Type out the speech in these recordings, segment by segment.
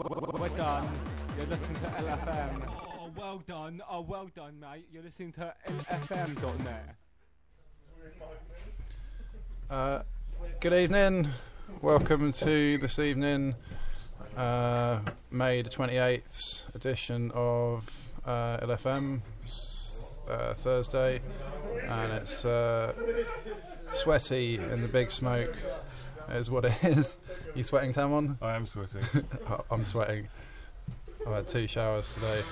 We're done. You're listening to LFM. Oh, well done. Oh, well done, mate. You're listening to LFM.net. Good evening. Welcome to this evening, May the 28th edition of LFM. Thursday, and it's sweaty in the big smoke is what it is. You sweating, Tamon? I am sweating. I'm sweating. I've had 2 showers today.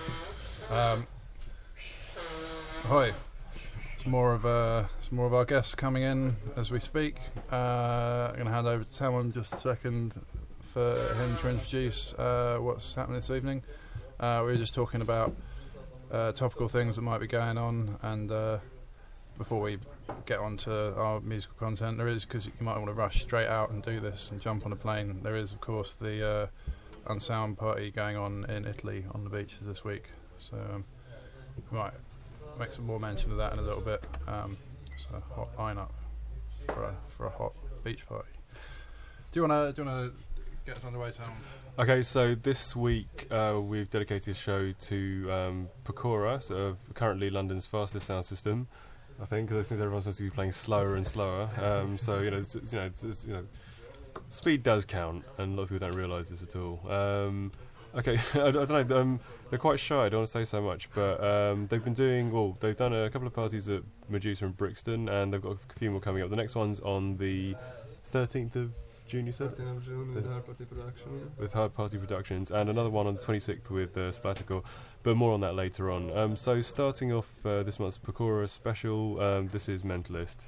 Ahoy. It's more of our guests coming in as we speak. I'm going to hand over to Tamon just a second for him to introduce what's happening this evening. We were just talking about topical things that might be going on, and before we get on to our musical content, there is, because you might want to rush straight out and do this and jump on a plane, there is of course the Unsound party going on in Italy on the beaches this week, so we might make some more mention of that in a little bit. So hot lineup for a hot beach party. Do you want to get us underway, Tom? Okay, so this week we've dedicated a show to Pecora, so currently London's fastest sound system. I think because everyone's supposed to be playing slower and slower. So speed does count, and a lot of people don't realise this at all. Okay, I don't know. They're quite shy. I don't want to say so much, but they've done a couple of parties at Medusa and Brixton, and they've got a few more coming up. The next one's on the 13th of June, you said? 13th of June with Hard Party Production. With Hard Party Productions, and another one on the 26th with Splattercore, but more on that later on. So starting off this month's Pecora special, this is Mentalist.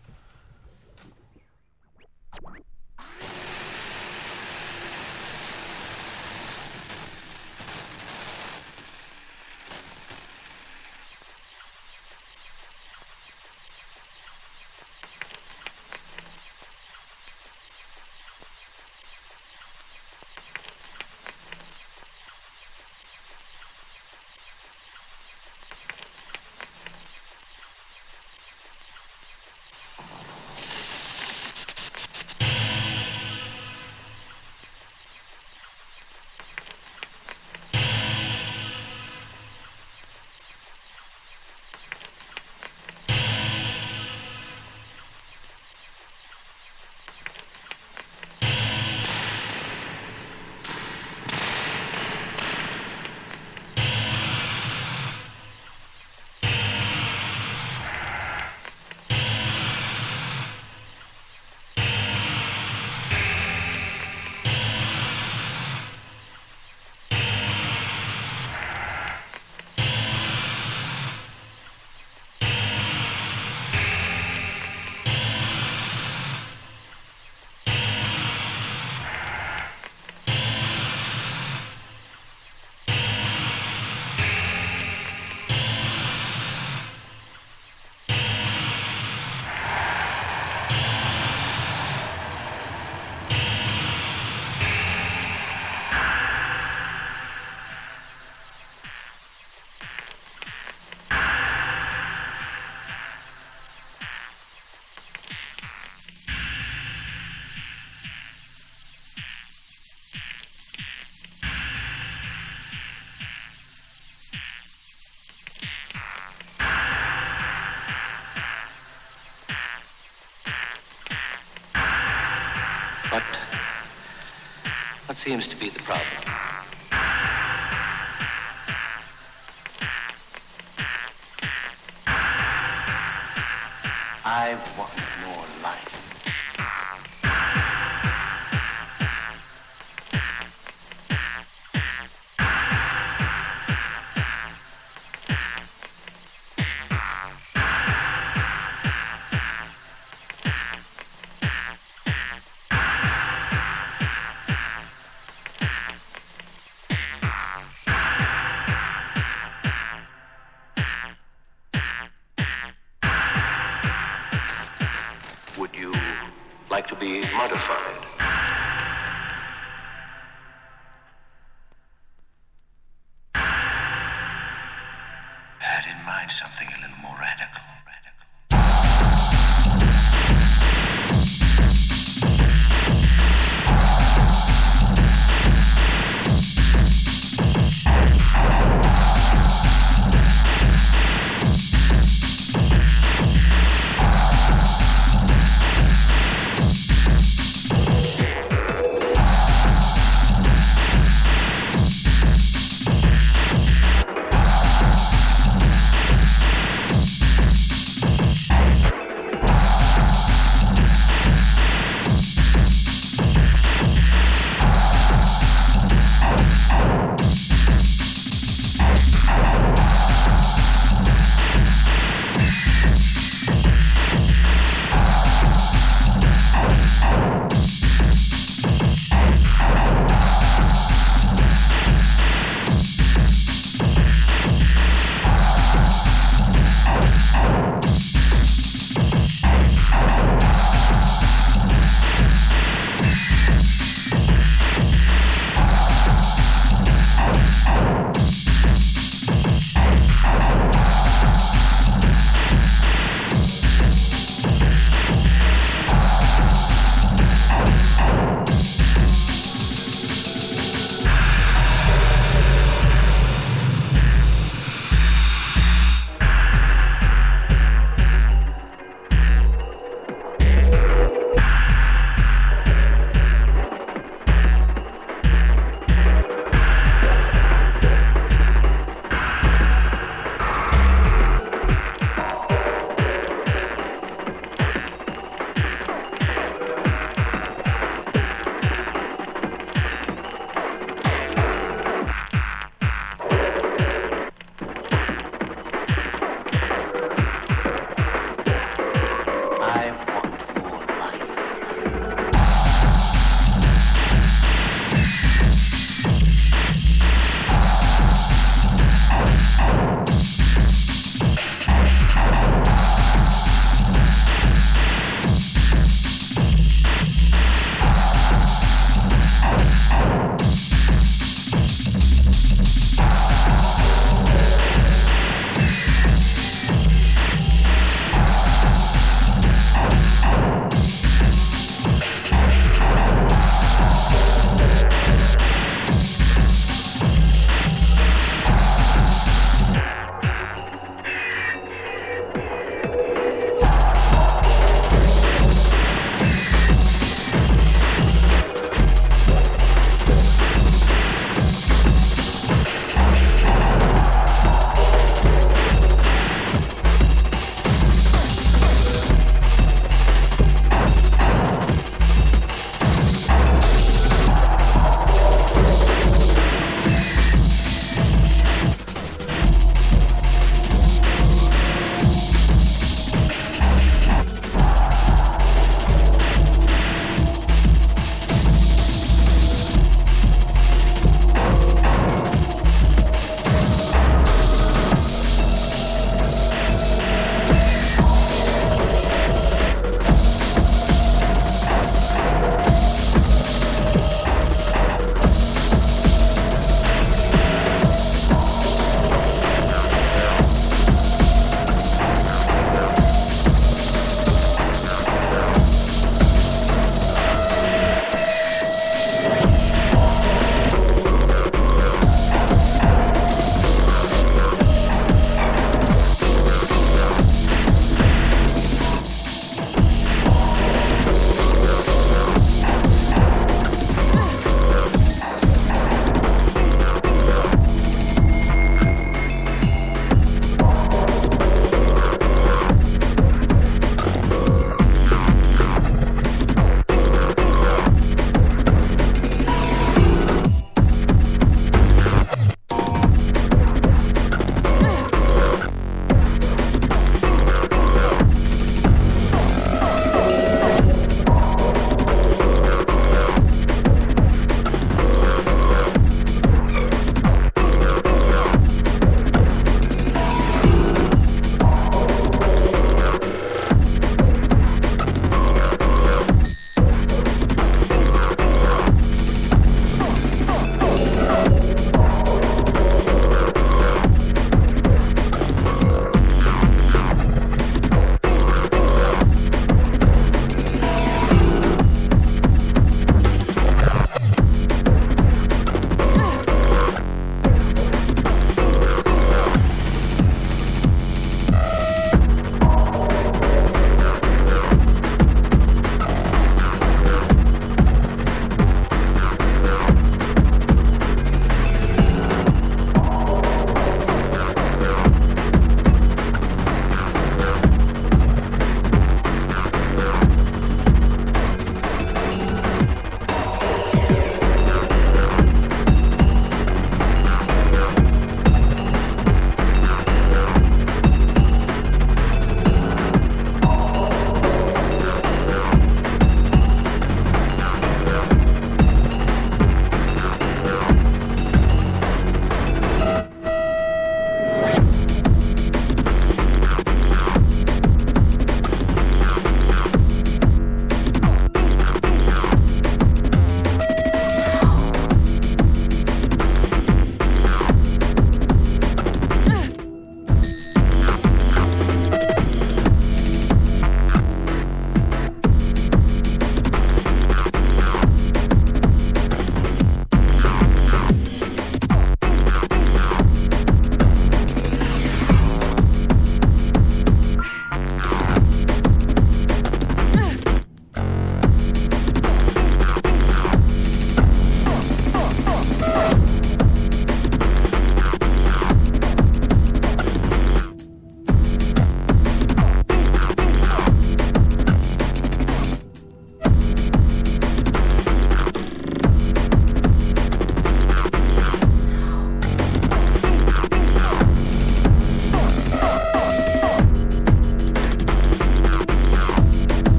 What seems to be the problem? I want more light. Would you like to be modified? Had in mind something a little more radical.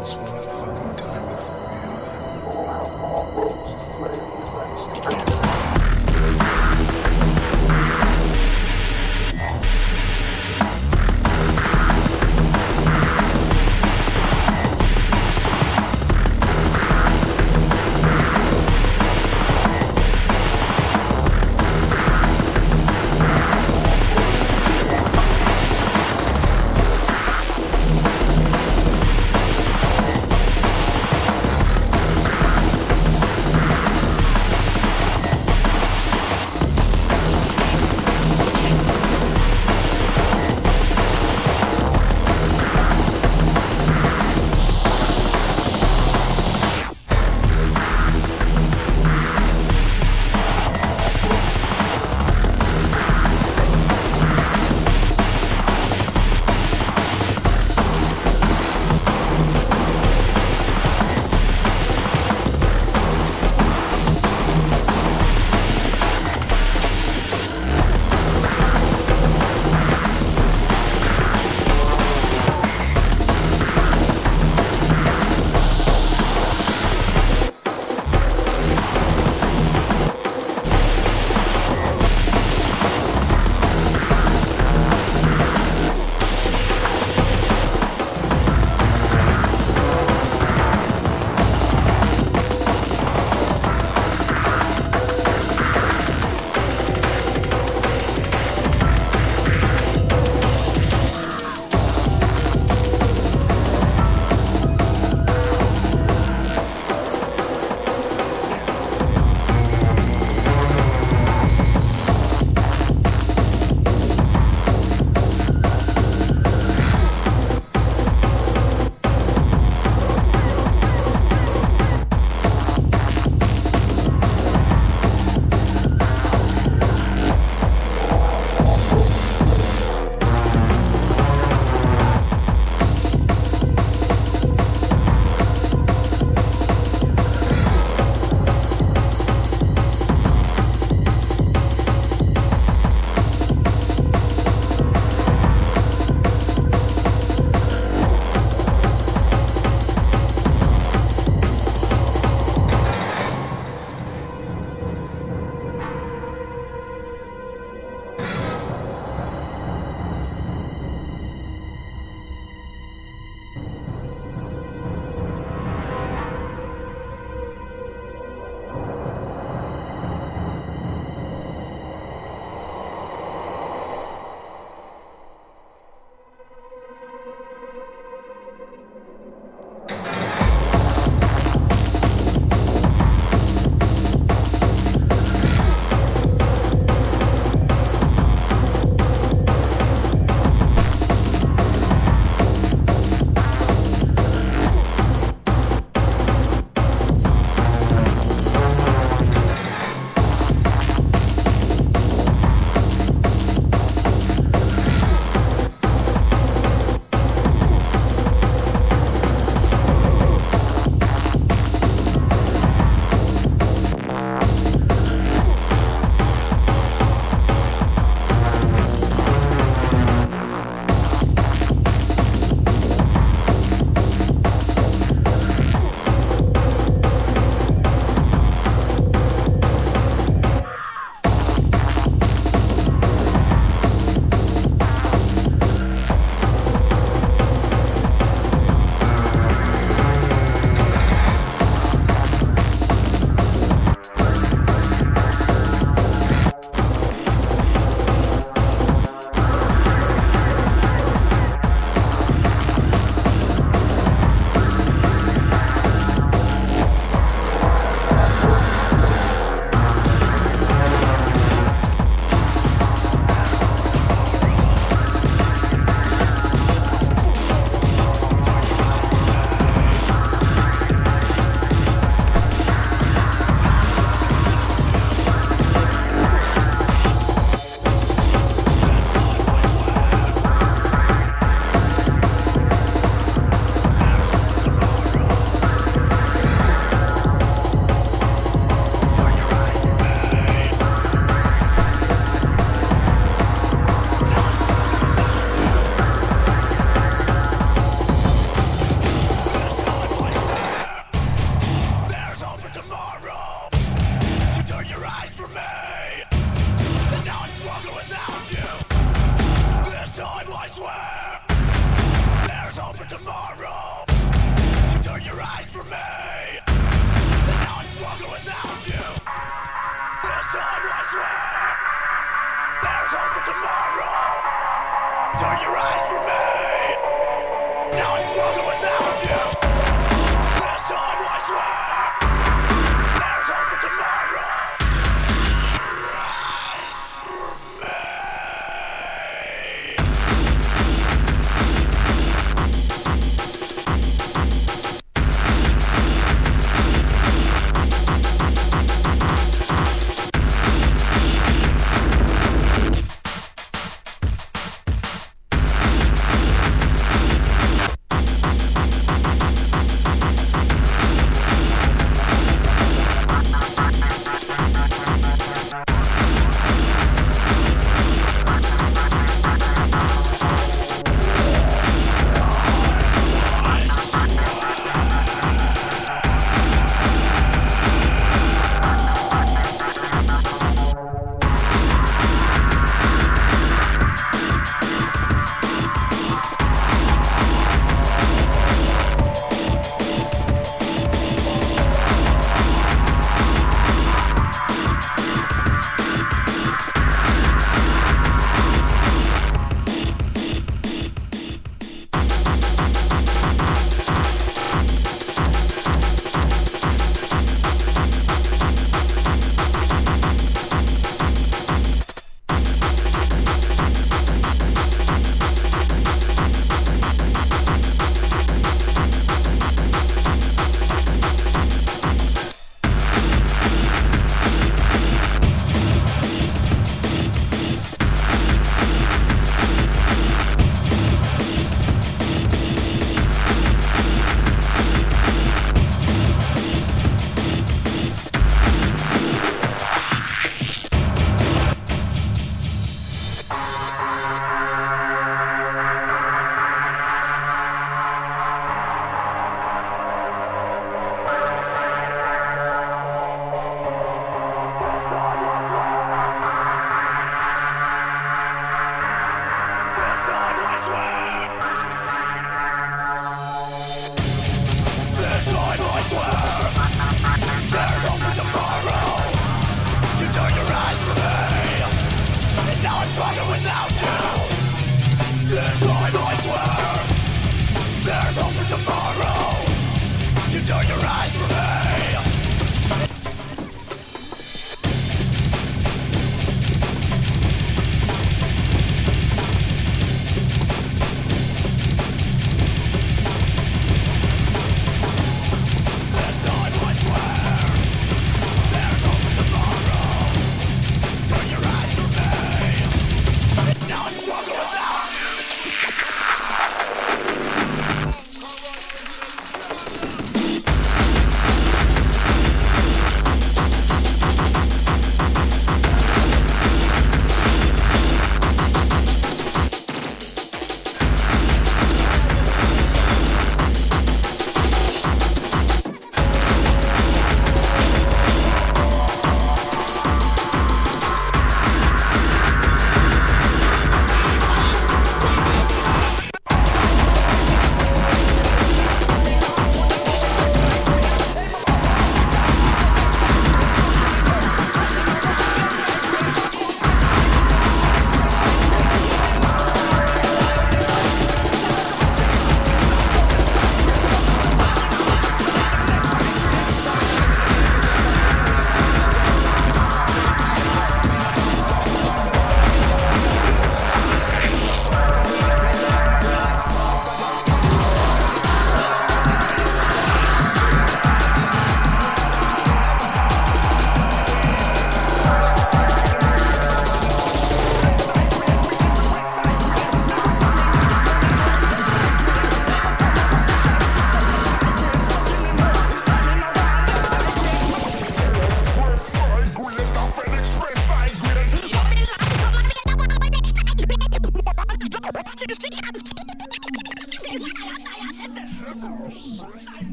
Just one fucking time before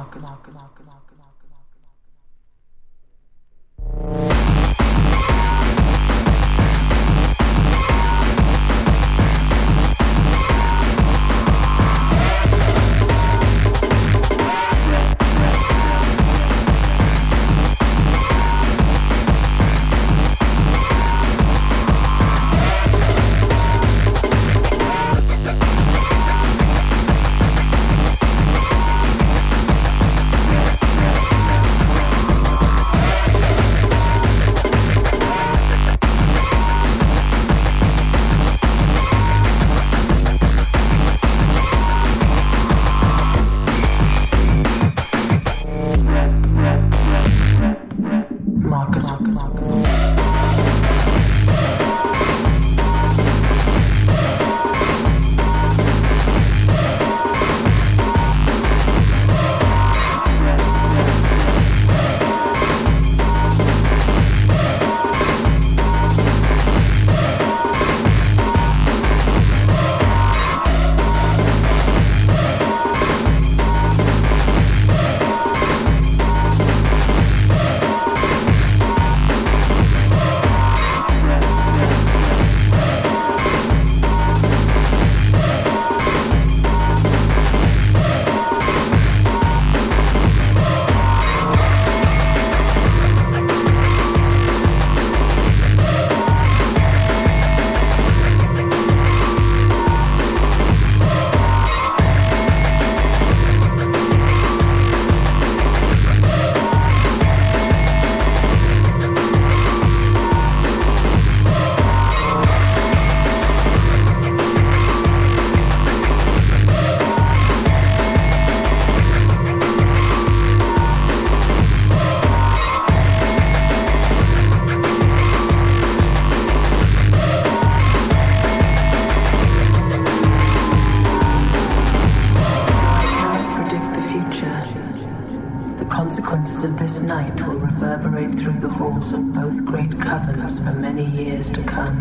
consequences of this night will reverberate through the halls of both great covens for many years to come.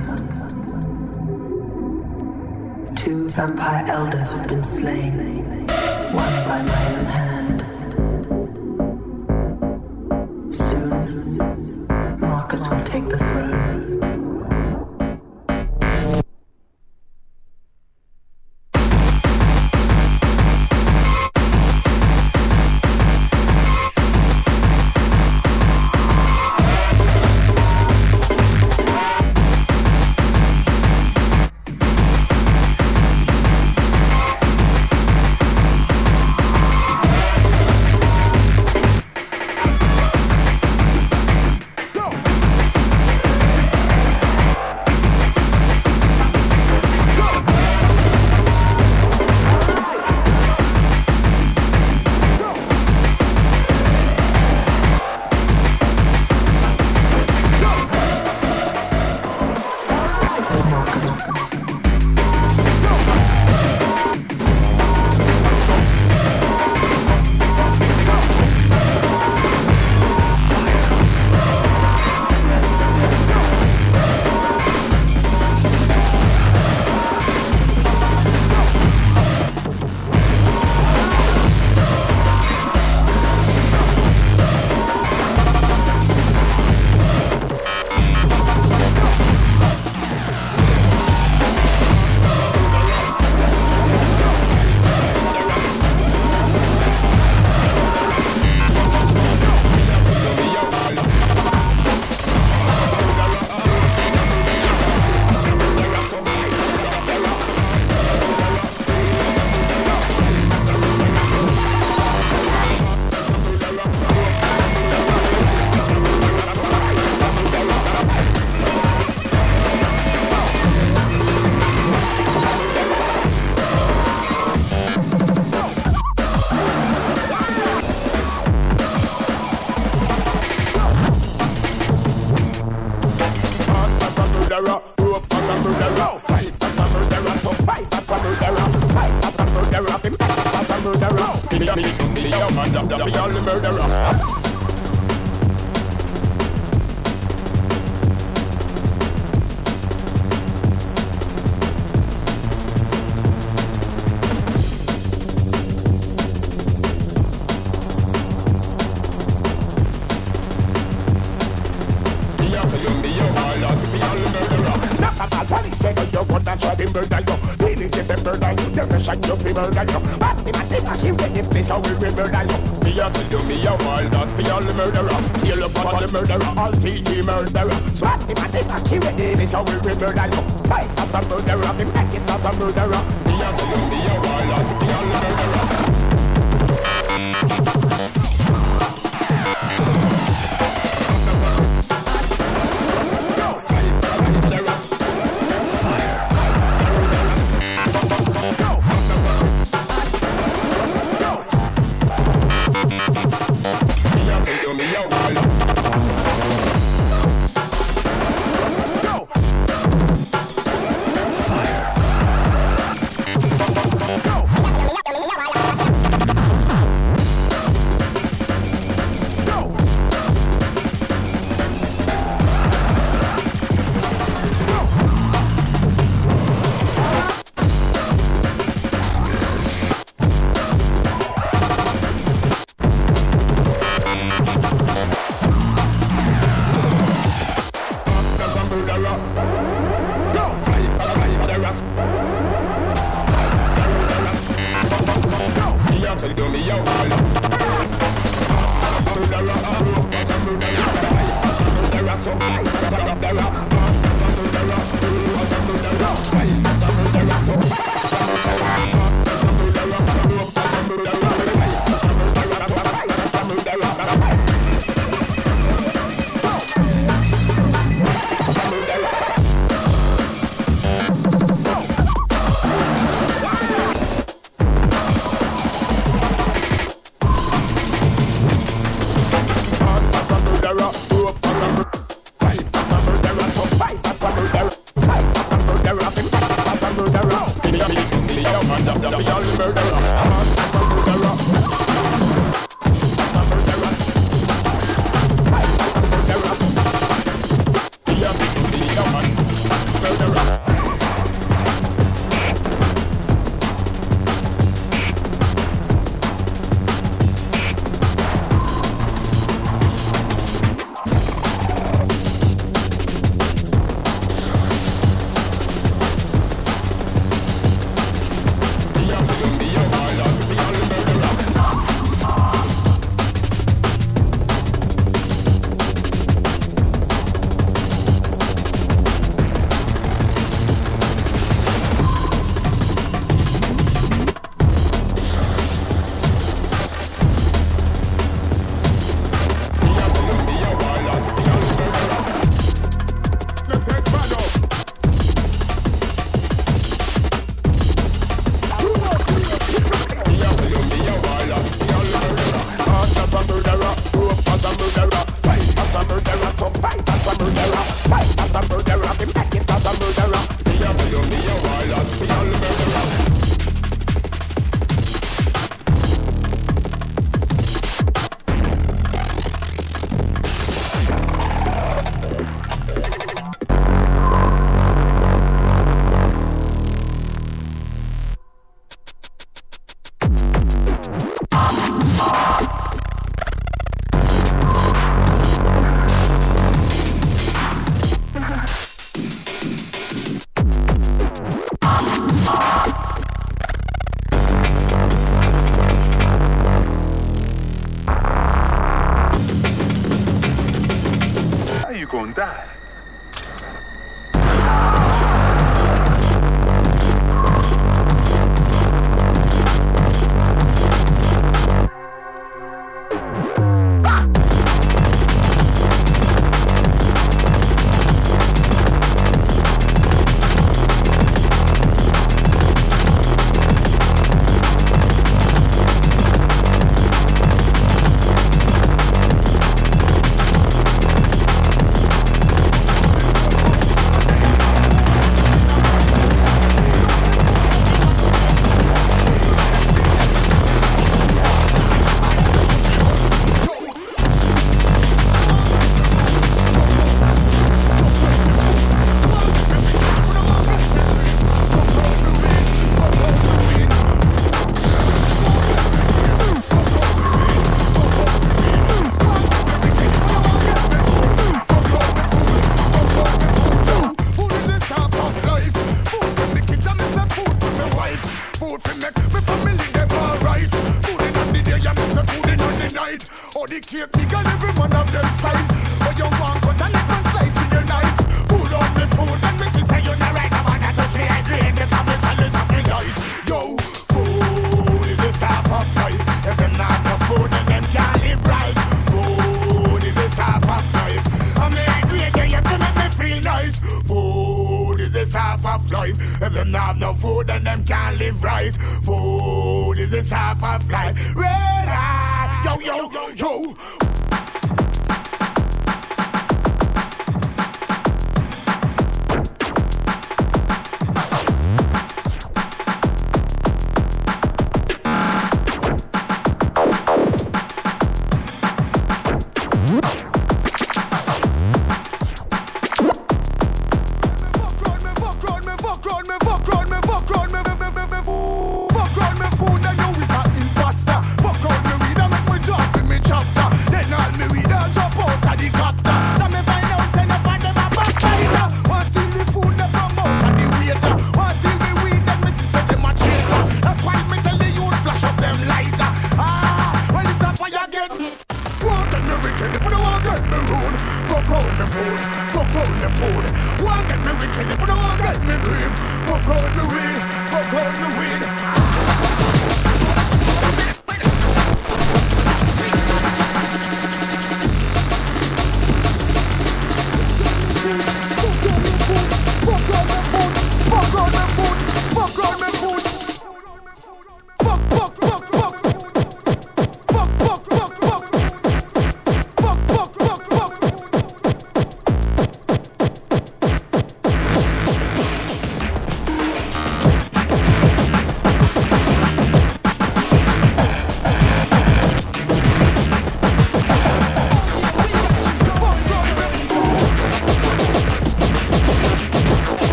2 vampire elders have been slain, one by my own hand. Soon, Marcus will take the throne. you put that shot in murder you. Really get them murder you. Never shot you fi murder you. Matty, ready for so we will murder you. Me a kill you, me a wild dog, me all the murderer. Kill up on the murderer, all TG murderer. Matty, ready for so we will murder you. Fight as a murderer, me make it as a murderer. Me a kill you, me a wild dog, me all the murderer. the cake bigger, every man of them slice. But you want cut and let man slice with your knife. Food on me food, and me say you're not right. I wanna touch me head, green, the family chalice of me light. Yo, food is the staff of life. If them not no food, then them can't live right. Food is the staff of life. I'm head green, yeah, you can make me feel nice. Food is the staff of life. If them not have no food, then them can't live right. Food is the staff of life. Red eye, yo, yo, yo, yo.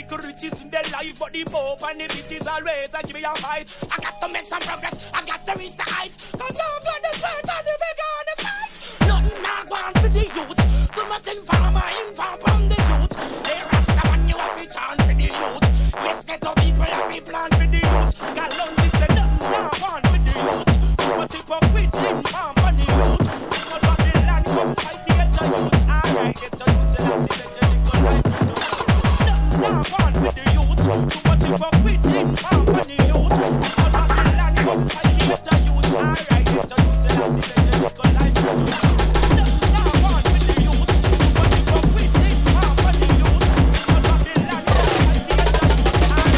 little riches in their life, but the Pope and the bitches always give me a fight. I got to make some progress, I got to reach the heights, cause I've got the strength and the vigor on the side. Nothing I want for the youth, too much inform from the youth. Hey Rasta man, you have to chant for the youth. Yes, get the people have to plan for the youth. Got long listen, nothing I want for the youth. Too much hypocrite inform from the youth. Because of the land, come fight to get the youth. Alright, get the youth, and I see the little life. Nothing I want for the youth. Too much hypocrite inform from the youth. Because of the land, come fight to get the youth. Alright, get the youth, and I see the little life. Nothing I want for the youth. Too much hypocrite inform from the youth. Because of the land, come fight to get the youth.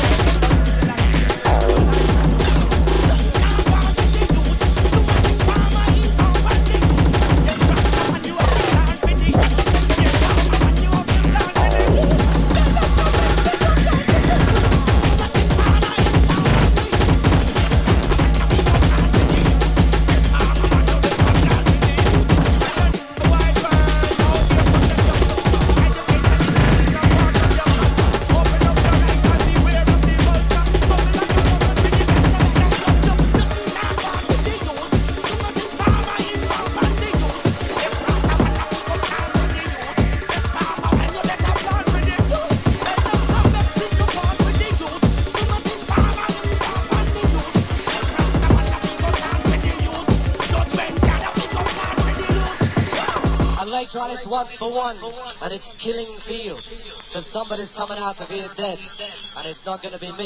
Electronics 1 for 1, and it's killing fields. Cause somebody's coming out of here dead, and it's not gonna be me.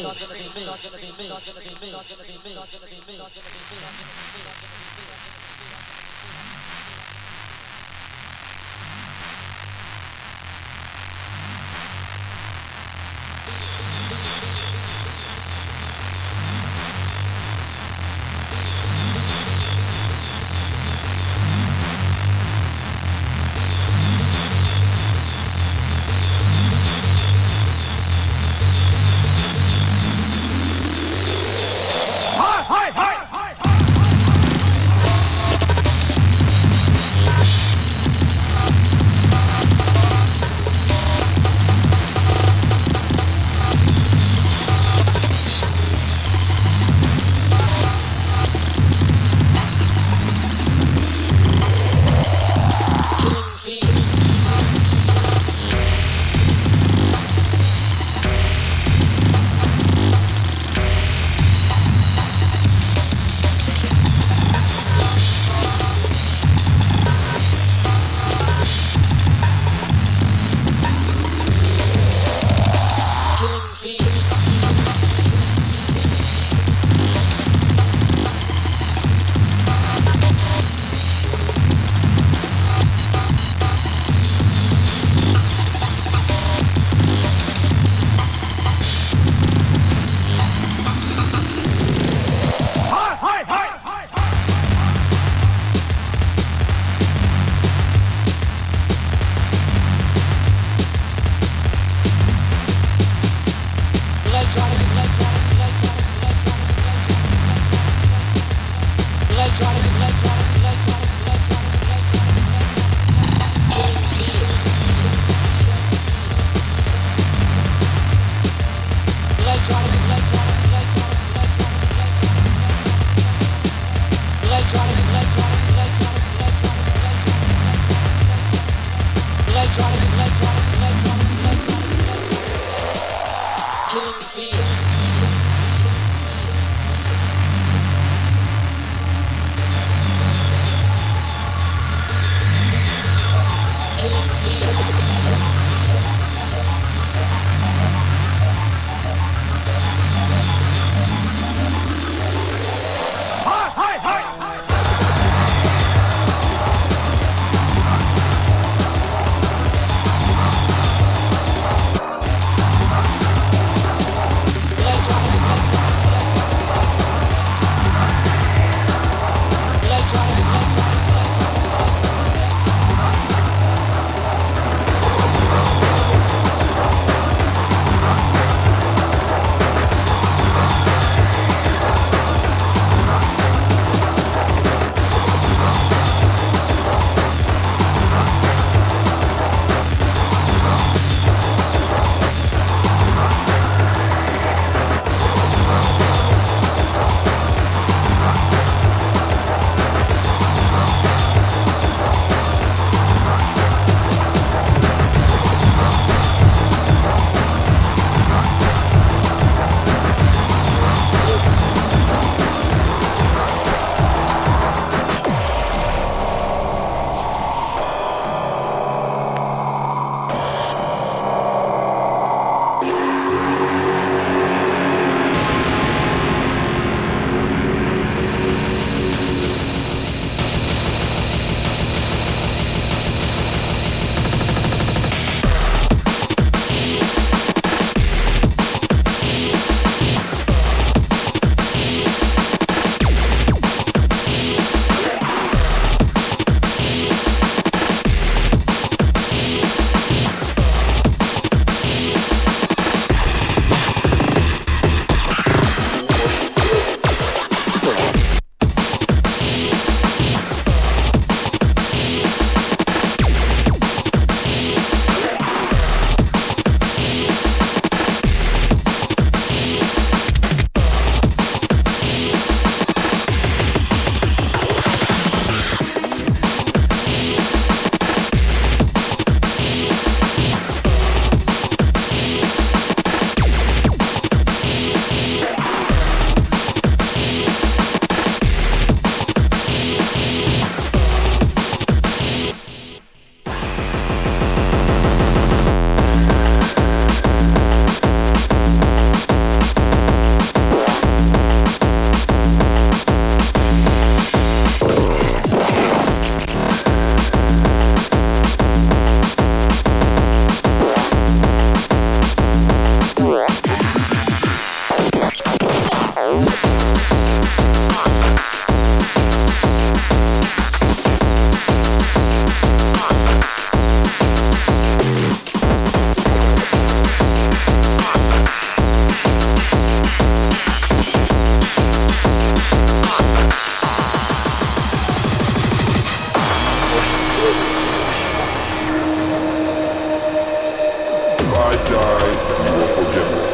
I die, you will forgive me.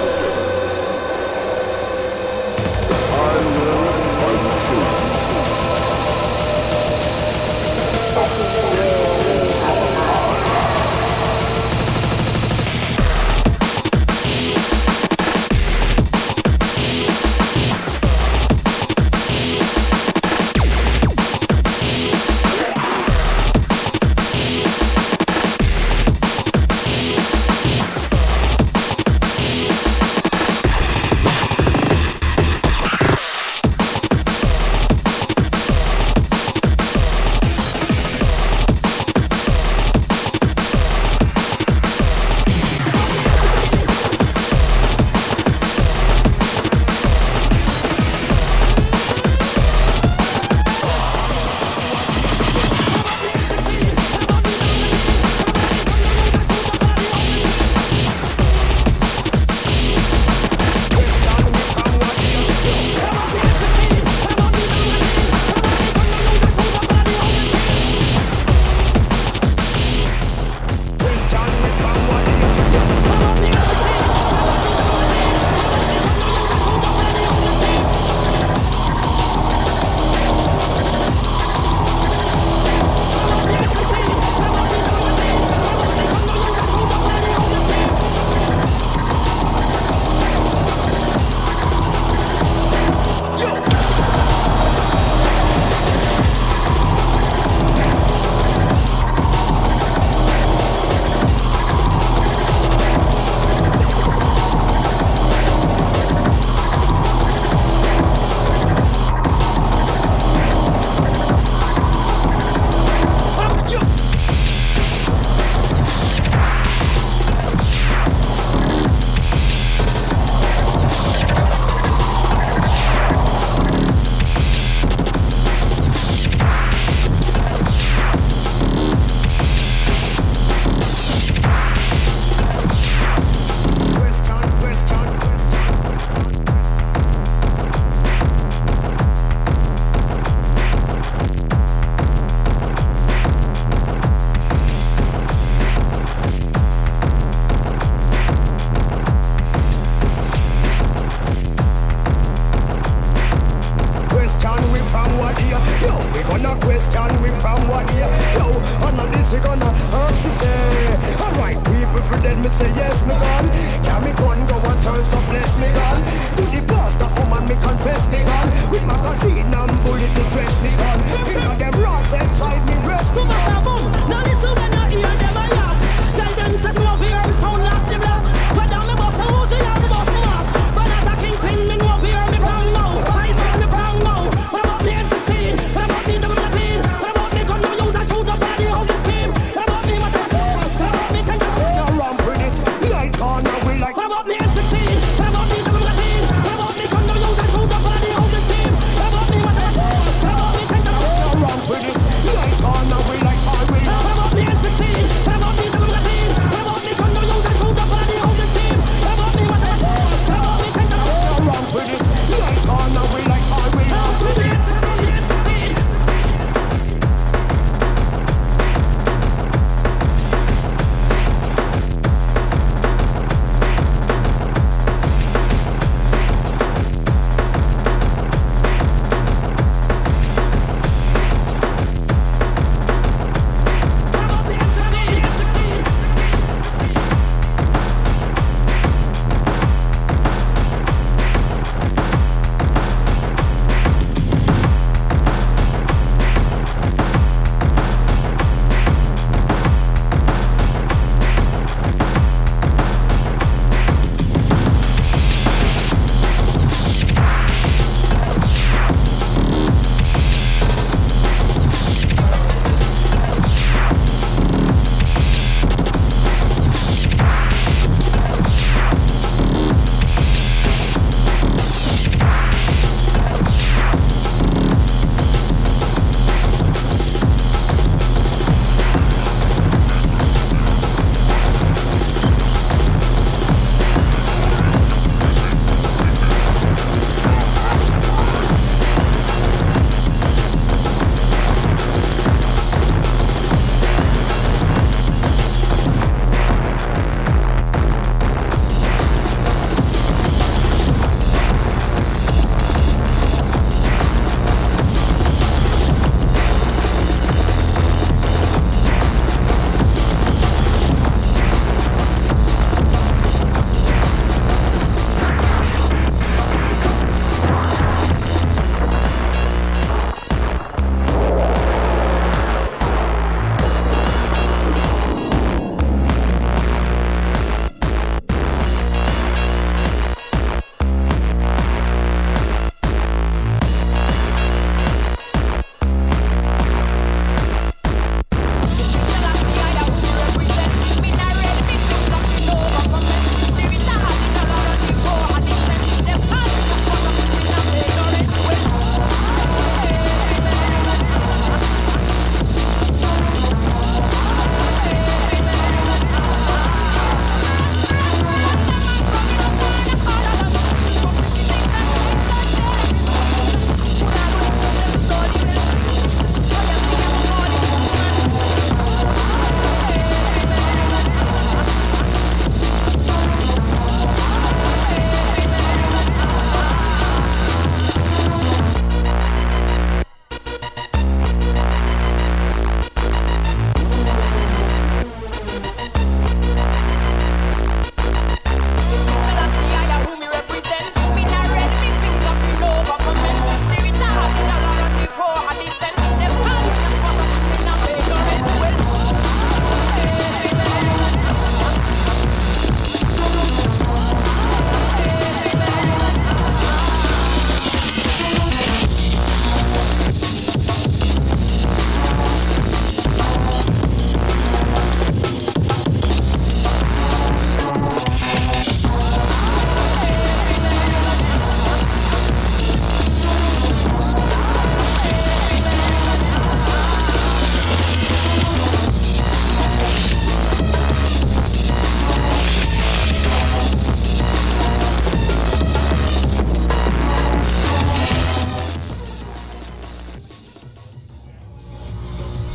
If I live, I will kill you.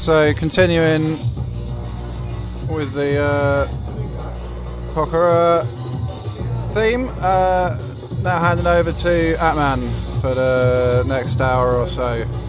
So continuing with the Pokerua theme, now handing over to Atman for the next hour or so.